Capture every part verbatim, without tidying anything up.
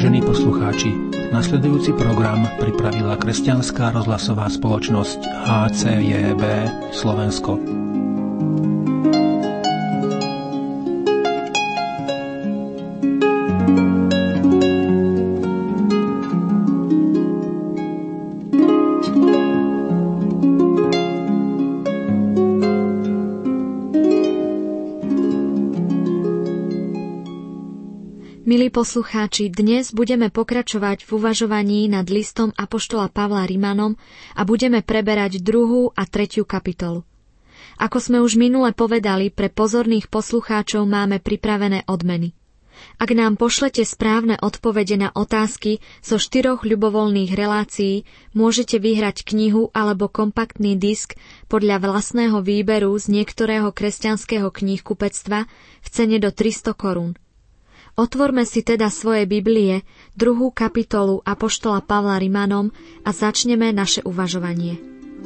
Vážení poslucháči, nasledujúci program pripravila kresťanská rozhlasová spoločnosť há cé jé bé Slovensko. Milí poslucháči, dnes budeme pokračovať v uvažovaní nad listom apoštola Pavla Rimanom a budeme preberať druhú a tretiu kapitolu. Ako sme už minule povedali, pre pozorných poslucháčov máme pripravené odmeny. Ak nám pošlete správne odpovede na otázky zo štyroch ľubovoľných relácií, môžete vyhrať knihu alebo kompaktný disk podľa vlastného výberu z niektorého kresťanského knihkupectva v cene do tristo korún. Otvorme si teda svoje Biblie, druhú kapitolu apoštola Pavla Rimanom a začneme naše uvažovanie.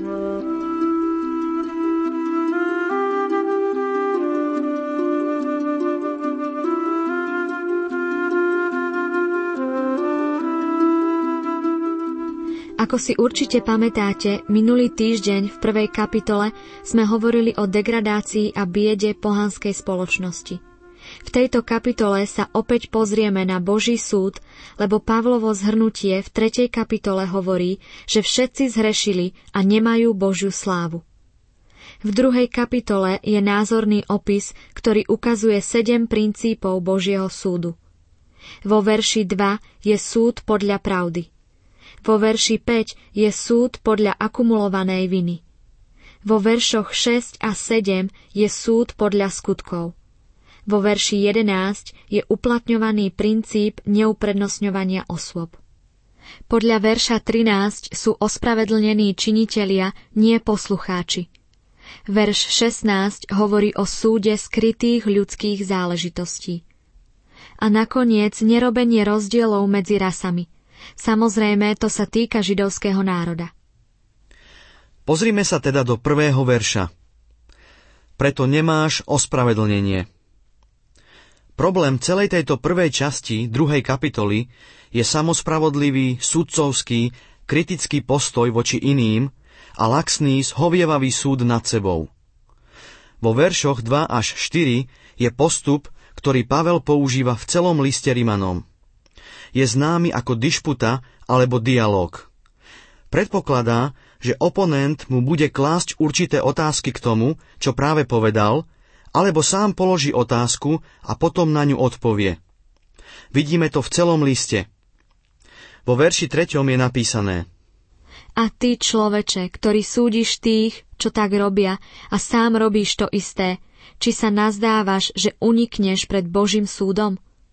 Ako si určite pamätáte, minulý týždeň v prvej kapitole sme hovorili o degradácii a biede pohanskej spoločnosti. V tejto kapitole sa opäť pozrieme na Boží súd, lebo Pavlovo zhrnutie v tretej kapitole hovorí, že všetci zhrešili a nemajú Božiu slávu. V druhej kapitole je názorný opis, ktorý ukazuje sedem princípov Božieho súdu. Vo verši dva je súd podľa pravdy. Vo verši päť je súd podľa akumulovanej viny. Vo veršoch šesť a sedem je súd podľa skutkov. Vo verši jedenásť je uplatňovaný princíp neuprednostňovania osôb. Podľa verša trinásť sú ospravedlnení činitelia, nie poslucháči. Verš šestnásť hovorí o súde skrytých ľudských záležitostí. A nakoniec nerobenie rozdielov medzi rasami. Samozrejme, to sa týka židovského národa. Pozrime sa teda do prvého verša. Preto nemáš ospravedlnenie. Problém celej tejto prvej časti druhej kapitoly je samospravodlivý, sudcovský, kritický postoj voči iným a laxný, zhovievavý súd nad sebou. Vo veršoch dva až štyri je postup, ktorý Pavel používa v celom liste Rimanom. Je známy ako dišputa alebo dialóg. Predpokladá, že oponent mu bude klásť určité otázky k tomu, čo práve povedal, alebo sám položí otázku a potom na ňu odpovie. Vidíme to v celom liste. Vo verši treťom je napísané: A ty, človeče, ktorý súdiš tých, čo tak robia, a sám robíš to isté, či sa nazdávaš, že unikneš pred Božím súdom?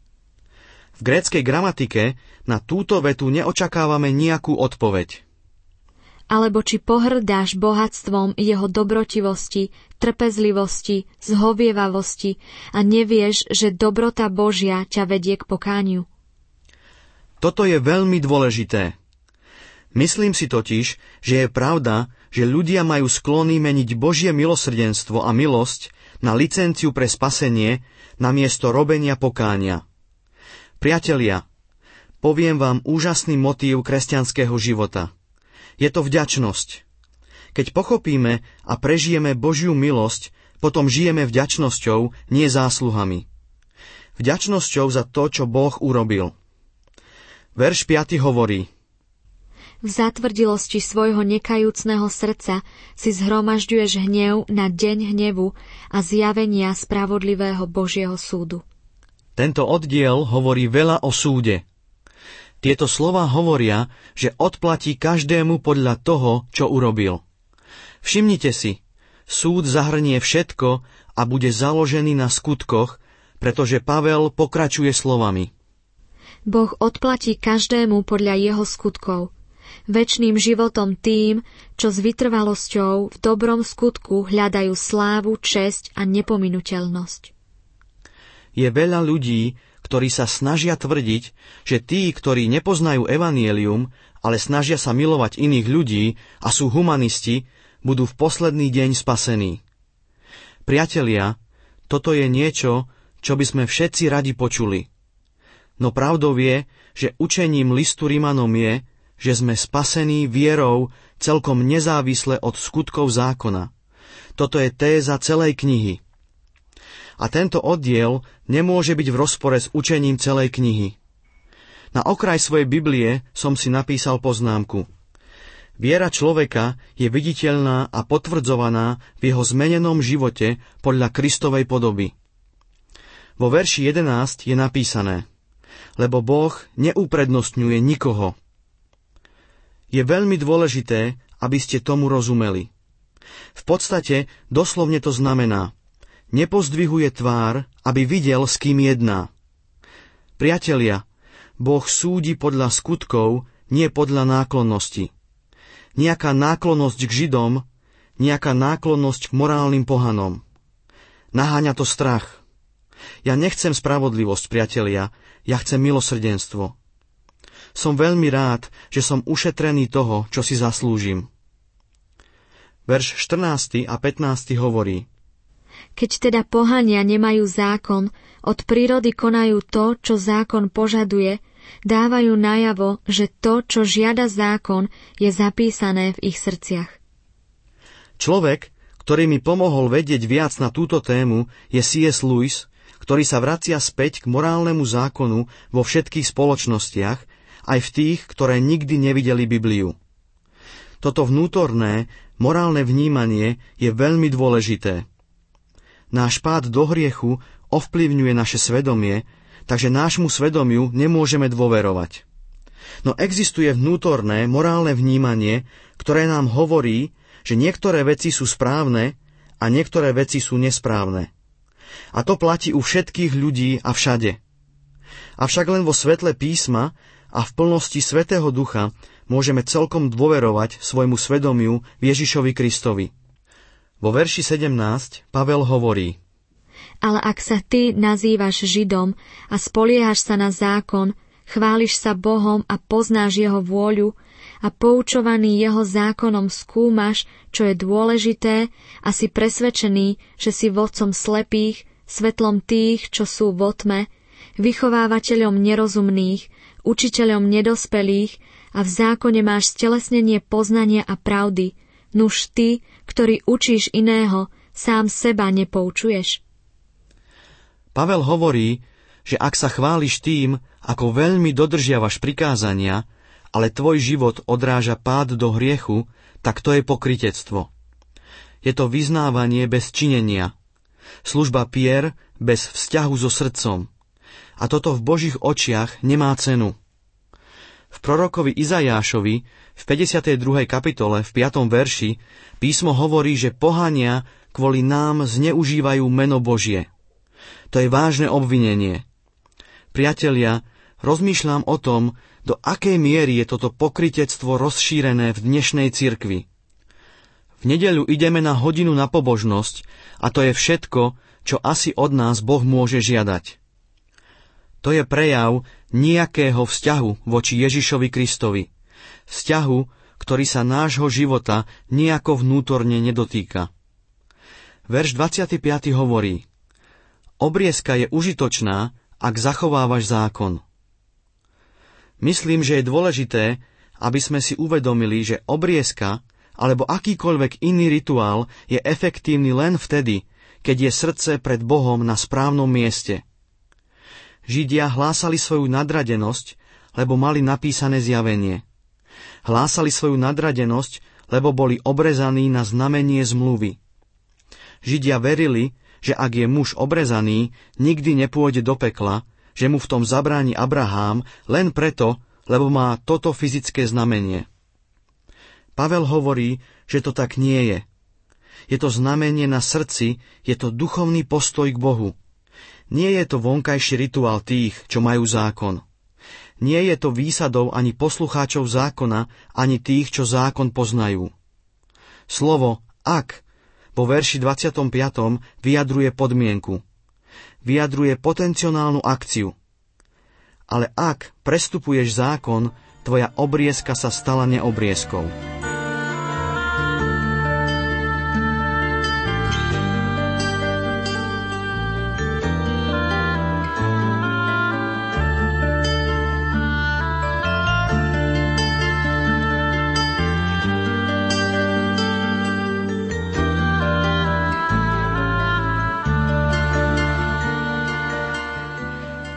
V gréckej gramatike na túto vetu neočakávame nejakú odpoveď. Alebo či pohrdáš bohatstvom jeho dobrotivosti, trpezlivosti, zhovievavosti a nevieš, že dobrota Božia ťa vedie k pokániu? Toto je veľmi dôležité. Myslím si totiž, že je pravda, že ľudia majú sklony meniť Božie milosrdenstvo a milosť na licenciu pre spasenie namiesto robenia pokánia. Priatelia, poviem vám úžasný motív kresťanského života. Je to vďačnosť. Keď pochopíme a prežijeme Božiu milosť, potom žijeme vďačnosťou, nie zásluhami. Vďačnosťou za to, čo Boh urobil. Verš piaty hovorí: V zatvrdilosti svojho nekajúcneho srdca si zhromažďuješ hnev na deň hnevu a zjavenia spravodlivého Božieho súdu. Tento oddiel hovorí veľa o súde. Tieto slová hovoria, že odplatí každému podľa toho, čo urobil. Všimnite si, súd zahrnie všetko a bude založený na skutkoch, pretože Pavel pokračuje slovami: Boh odplatí každému podľa jeho skutkov, večným životom tým, čo s vytrvalosťou v dobrom skutku hľadajú slávu, česť a nepominuteľnosť. Je veľa ľudí, ktorí sa snažia tvrdiť, že tí, ktorí nepoznajú evanjelium, ale snažia sa milovať iných ľudí a sú humanisti, budú v posledný deň spasení. Priatelia, toto je niečo, čo by sme všetci radi počuli. No pravdou je, že učením listu Rimanom je, že sme spasení vierou celkom nezávisle od skutkov zákona. Toto je téza celej knihy. A tento oddiel nemôže byť v rozpore s učením celej knihy. Na okraj svojej Biblie som si napísal poznámku. Viera človeka je viditeľná a potvrdzovaná v jeho zmenenom živote podľa Kristovej podoby. Vo verši jedenásť je napísané: lebo Boh neuprednostňuje nikoho. Je veľmi dôležité, aby ste tomu rozumeli. V podstate doslovne to znamená: nepozdvihuje tvár, aby videl, s kým jedná. Priatelia, Boh súdi podľa skutkov, nie podľa náklonnosti. Nejaká náklonnosť k Židom, nejaká náklonnosť k morálnym pohanom. Naháňa to strach. Ja nechcem spravodlivosť, priatelia, ja chcem milosrdenstvo. Som veľmi rád, že som ušetrený toho, čo si zaslúžim. Verš štrnásty a pätnásty hovorí: Keď teda pohania nemajú zákon, od prírody konajú to, čo zákon požaduje, dávajú najavo, že to, čo žiada zákon, je zapísané v ich srdciach. Človek, ktorý mi pomohol vedieť viac na túto tému, je C S Lewis, ktorý sa vracia späť k morálnemu zákonu vo všetkých spoločnostiach, aj v tých, ktoré nikdy nevideli Bibliu. Toto vnútorné, morálne vnímanie je veľmi dôležité. Náš pád do hriechu ovplyvňuje naše svedomie, takže nášmu svedomiu nemôžeme dôverovať. No existuje vnútorné, morálne vnímanie, ktoré nám hovorí, že niektoré veci sú správne a niektoré veci sú nesprávne. A to platí u všetkých ľudí a všade. Avšak len vo svetle písma a v plnosti Svätého Ducha môžeme celkom dôverovať svojmu svedomiu Ježišovi Kristovi. Vo verši sedemnásť Pavel hovorí: Ale ak sa ty nazývaš Židom a spoliehaš sa na zákon, chváliš sa Bohom a poznáš jeho vôľu a poučovaný jeho zákonom skúmaš, čo je dôležité, a si presvedčený, že si vodcom slepých, svetlom tých, čo sú vo tme, vychovávateľom nerozumných, učiteľom nedospelých a v zákone máš stelesnenie poznania a pravdy, nuž ty, ktorý učíš iného, sám seba nepoučuješ. Pavel hovorí, že ak sa chváliš tým, ako veľmi dodržiavaš prikázania, ale tvoj život odráža pád do hriechu, tak to je pokrytectvo. Je to vyznávanie bez činenia. Služba pier bez vzťahu so srdcom. A toto v Božích očiach nemá cenu. V prorokovi Izajášovi v päťdesiatej druhej kapitole v piatom verši písmo hovorí, že pohania kvôli nám zneužívajú meno Božie. To je vážne obvinenie. Priatelia, rozmýšľam o tom, do akej miery je toto pokrytectvo rozšírené v dnešnej cirkvi. V nedeľu ideme na hodinu na pobožnosť a to je všetko, čo asi od nás Boh môže žiadať. To je prejav nejakého vzťahu voči Ježišovi Kristovi. Vzťahu, ktorý sa nášho života nejako vnútorne nedotýka. Verš dvadsiaty piaty hovorí: Obriezka je užitočná, ak zachovávaš zákon. Myslím, že je dôležité, aby sme si uvedomili, že obriezka alebo akýkoľvek iný rituál je efektívny len vtedy, keď je srdce pred Bohom na správnom mieste. Židia hlásali svoju nadradenosť, lebo mali napísané zjavenie. Hlásali svoju nadradenosť, lebo boli obrezaní na znamenie zmluvy. Židia verili, že ak je muž obrezaný, nikdy nepôjde do pekla, že mu v tom zabráni Abrahám len preto, lebo má toto fyzické znamenie. Pavel hovorí, že to tak nie je. Je to znamenie na srdci, je to duchovný postoj k Bohu. Nie je to vonkajší rituál tých, čo majú zákon. Nie je to výsadou ani poslucháčov zákona, ani tých, čo zákon poznajú. Slovo ak vo verši dvadsiatom piatom vyjadruje podmienku. Vyjadruje potenciálnu akciu. Ale ak prestupuješ zákon, tvoja obriezka sa stala neobriezkou.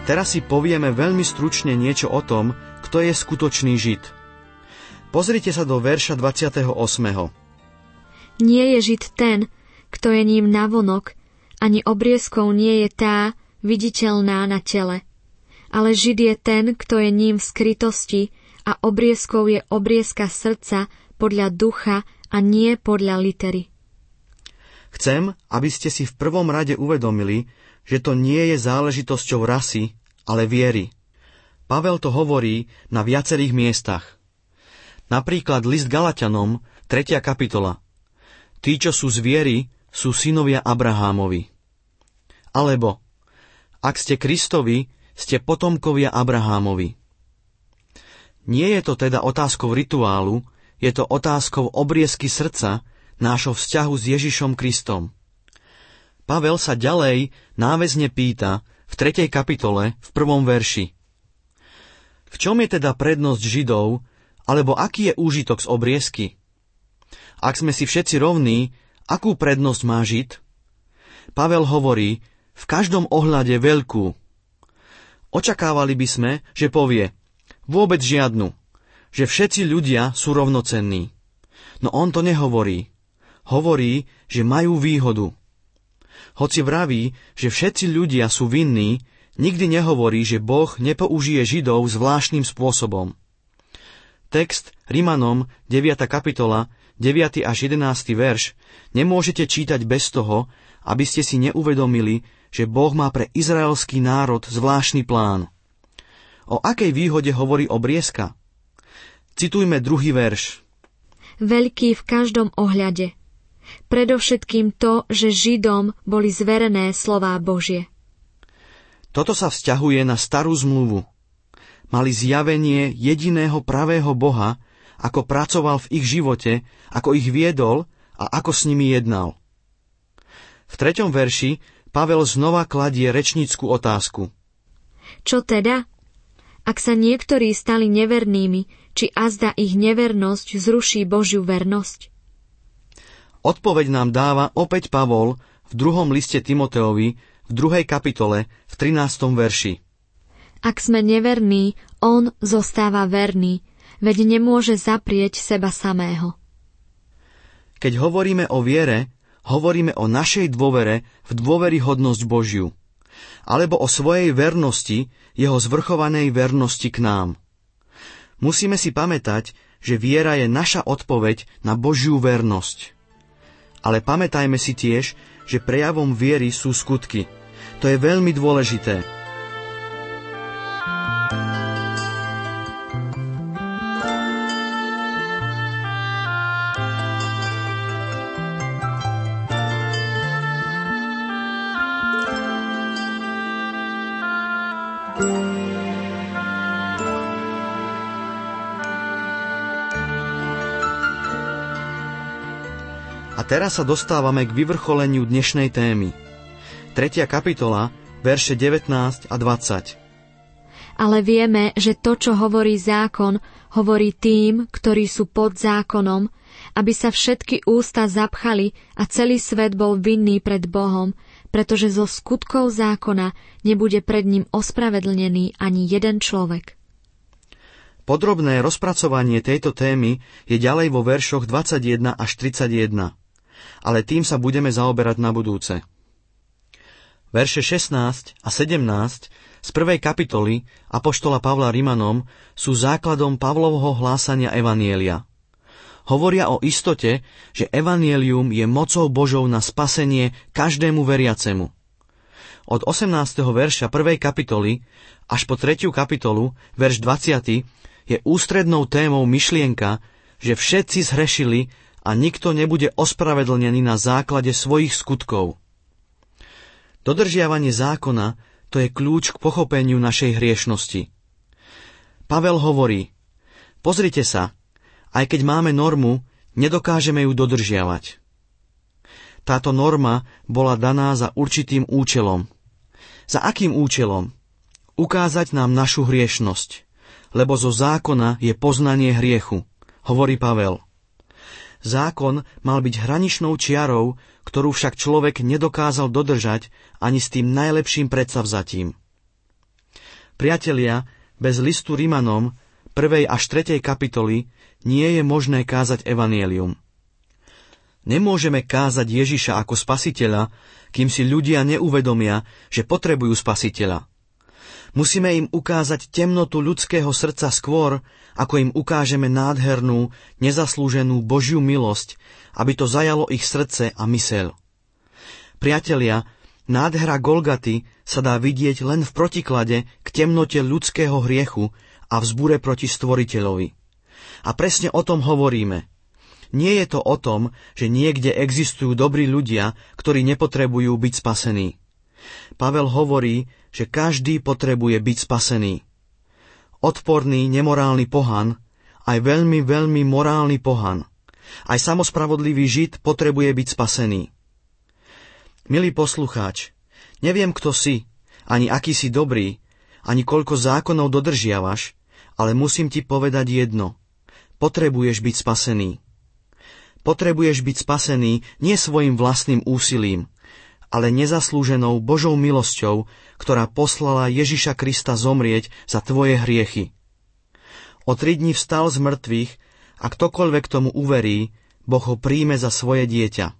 teraz si povieme veľmi stručne niečo o tom, kto je skutočný Žid. Pozrite sa do verša dvadsiateho ôsmeho. Nie je Žid ten, kto je ním navonok, ani obriezkou nie je tá, viditeľná na tele. Ale Žid je ten, kto je ním v skrytosti a obriezkou je obriezka srdca podľa ducha a nie podľa litery. Chcem, aby ste si v prvom rade uvedomili, že to nie je záležitosťou rasy, ale viery. Pavel to hovorí na viacerých miestach. Napríklad list Galatianom, tretia kapitola. Tí, čo sú z viery, sú synovia Abrahámovi. Alebo, ak ste Kristovi, ste potomkovia Abrahámovi. Nie je to teda otázkou rituálu, je to otázkou obriezky srdca, nášho vzťahu s Ježišom Kristom. Pavel sa ďalej náväzne pýta v tretej kapitole v prvom verši. V čom je teda prednosť Židov, alebo aký je úžitok z obriezky? Ak sme si všetci rovní, akú prednosť má Žid? Pavel hovorí, v každom ohľade veľkú. Očakávali by sme, že povie, vôbec žiadnu, že všetci ľudia sú rovnocenní. No on to nehovorí. Hovorí, že majú výhodu. Hoci vraví, že všetci ľudia sú vinní, nikdy nehovorí, že Boh nepoužije Židov zvláštnym spôsobom. Text Rimanom deviata kapitola, deviaty až jedenásty verš nemôžete čítať bez toho, aby ste si neuvedomili, že Boh má pre izraelský národ zvláštny plán. O akej výhode hovorí obriezka? Citujme druhý verš. Veľký v každom ohľade. Predovšetkým to, že Židom boli zverené slová Božie. Toto sa vzťahuje na starú zmluvu. Mali zjavenie jediného pravého Boha, ako pracoval v ich živote, ako ich viedol a ako s nimi jednal. V treťom verši Pavel znova kladie rečnícku otázku. Čo teda? Ak sa niektorí stali nevernými, či azda ich nevernosť zruší Božiu vernosť? Odpoveď nám dáva opäť Pavol v druhom liste Timoteovi v druhej kapitole v trinástom verši. Ak sme neverní, on zostáva verný, veď nemôže zaprieť seba samého. Keď hovoríme o viere, hovoríme o našej dôvere v dôveryhodnosť Božiu, alebo o svojej vernosti, jeho zvrchovanej vernosti k nám. Musíme si pamätať, že viera je naša odpoveď na Božiu vernosť. Ale pamätajme si tiež, že prejavom viery sú skutky. To je veľmi dôležité. A teraz sa dostávame k vyvrcholeniu dnešnej témy. Tretia kapitola, verše devätnásť a dvadsať. Ale vieme, že to, čo hovorí zákon, hovorí tým, ktorí sú pod zákonom, aby sa všetky ústa zapchali a celý svet bol vinný pred Bohom, pretože zo skutkov zákona nebude pred ním ospravedlnený ani jeden človek. Podrobné rozpracovanie tejto témy je ďalej vo veršoch dvadsaťjeden až tridsaťjeden. Ale tým sa budeme zaoberať na budúce. Verše šestnásť a sedemnásť z prvej kapitoly apoštola Pavla Rimanom sú základom Pavlovho hlásania evanjelia. Hovoria o istote, že evanjelium je mocou Božou na spasenie každému veriacemu. Od osemnásteho verša prvej kapitoly až po tretiu kapitolu, verš dvadsiaty, je ústrednou témou myšlienka, že všetci zhrešili a nikto nebude ospravedlnený na základe svojich skutkov. Dodržiavanie zákona, to je kľúč k pochopeniu našej hriešnosti. Pavel hovorí, pozrite sa, aj keď máme normu, nedokážeme ju dodržiavať. Táto norma bola daná za určitým účelom. Za akým účelom? Ukázať nám našu hriešnosť, lebo zo zákona je poznanie hriechu, hovorí Pavel. Zákon mal byť hraničnou čiarou, ktorú však človek nedokázal dodržať ani s tým najlepším predsavzatím. Priatelia, bez listu Rimanom, prvej až tretej kapitoly, nie je možné kázať evanjelium. Nemôžeme kázať Ježiša ako spasiteľa, kým si ľudia neuvedomia, že potrebujú spasiteľa. Musíme im ukázať temnotu ľudského srdca skôr, ako im ukážeme nádhernú, nezaslúženú Božiu milosť, aby to zajalo ich srdce a myseľ. Priatelia, nádhera Golgaty sa dá vidieť len v protiklade k temnote ľudského hriechu a vzbure proti Stvoriteľovi. A presne o tom hovoríme. Nie je to o tom, že niekde existujú dobrí ľudia, ktorí nepotrebujú byť spasení. Pavel hovorí, že každý potrebuje byť spasený. Odporný, nemorálny pohan, aj veľmi, veľmi morálny pohan, aj samospravodlivý Žid potrebuje byť spasený. Milý poslucháč, neviem, kto si, ani aký si dobrý, ani koľko zákonov dodržiavaš, ale musím ti povedať jedno. Potrebuješ byť spasený. Potrebuješ byť spasený nie svojim vlastným úsilím, ale nezaslúženou Božou milosťou, ktorá poslala Ježiša Krista zomrieť za tvoje hriechy. O tri dni vstal z mŕtvych a ktokoľvek tomu uverí, Boh ho príjme za svoje dieťa.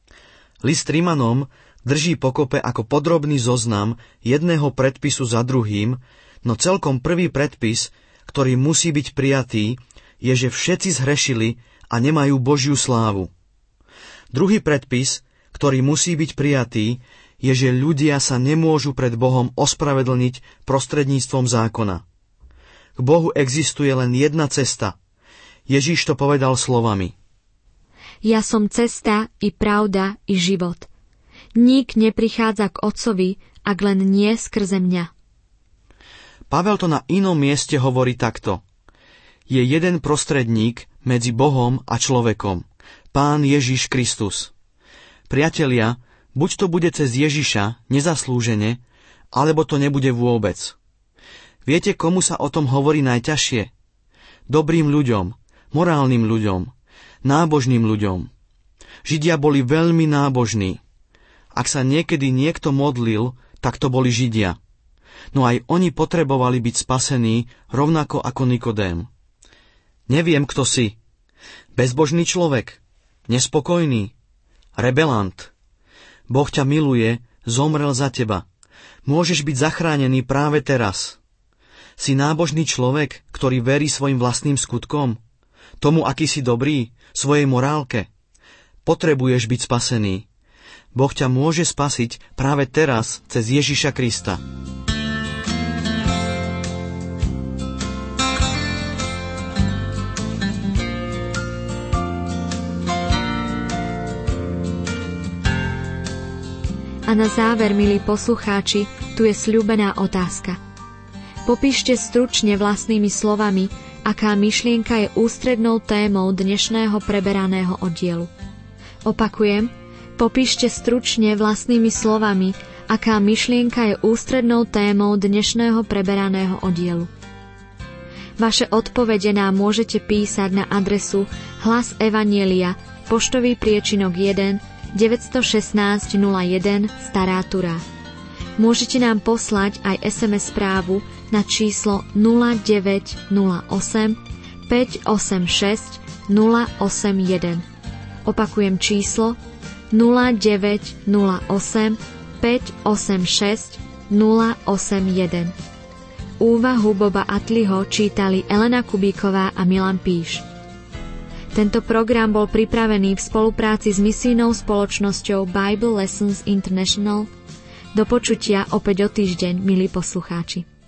List Rimanom drží pokope ako podrobný zoznam jedného predpisu za druhým, no celkom prvý predpis, ktorý musí byť prijatý, je, že všetci zhrešili a nemajú Božiu slávu. Druhý predpis, ktorý musí byť prijatý, je, že ľudia sa nemôžu pred Bohom ospravedlniť prostredníctvom zákona. K Bohu existuje len jedna cesta. Ježíš to povedal slovami: Ja som cesta i pravda i život. Nik neprichádza k Otcovi, ak len nie skrze mňa. Pavel to na inom mieste hovorí takto. Je jeden prostredník medzi Bohom a človekom, Pán Ježiš Kristus. Priatelia, buď to bude cez Ježiša nezaslúžene, alebo to nebude vôbec. Viete, komu sa o tom hovorí najťažšie? Dobrým ľuďom, morálnym ľuďom, nábožným ľuďom. Židia boli veľmi nábožní. Ak sa niekedy niekto modlil, tak to boli Židia. No aj oni potrebovali byť spasení rovnako ako Nikodém. Neviem, kto si. Bezbožný človek, nespokojný, rebelant. Boh ťa miluje, zomrel za teba. Môžeš byť zachránený práve teraz. Si nábožný človek, ktorý verí svojim vlastným skutkom, tomu, aký si dobrý, svojej morálke. Potrebuješ byť spasený. Boh ťa môže spasiť práve teraz cez Ježiša Krista. A na záver, milí poslucháči, tu je sľúbená otázka. Popíšte stručne vlastnými slovami, aká myšlienka je ústrednou témou dnešného preberaného oddielu. Opakujem, popíšte stručne vlastnými slovami, aká myšlienka je ústrednou témou dnešného preberaného oddielu. Vaše odpovede nám môžete písať na adresu Hlas Evanjelia, poštový priečinok jeden, deväť jedna šesť nula jeden Stará Turá. Môžete nám poslať aj es em es správu na číslo nula deväť nula osem päť osem šesť nula osem jeden. Opakujem číslo nula deväť nula osem päť osem šesť nula osem jeden. Úvahu Boba Atliho čítali Elena Kubíková a Milan Píš. Tento program bol pripravený v spolupráci s misijnou spoločnosťou Bible Lessons International. Do počutia opäť o týždeň, milí poslucháči.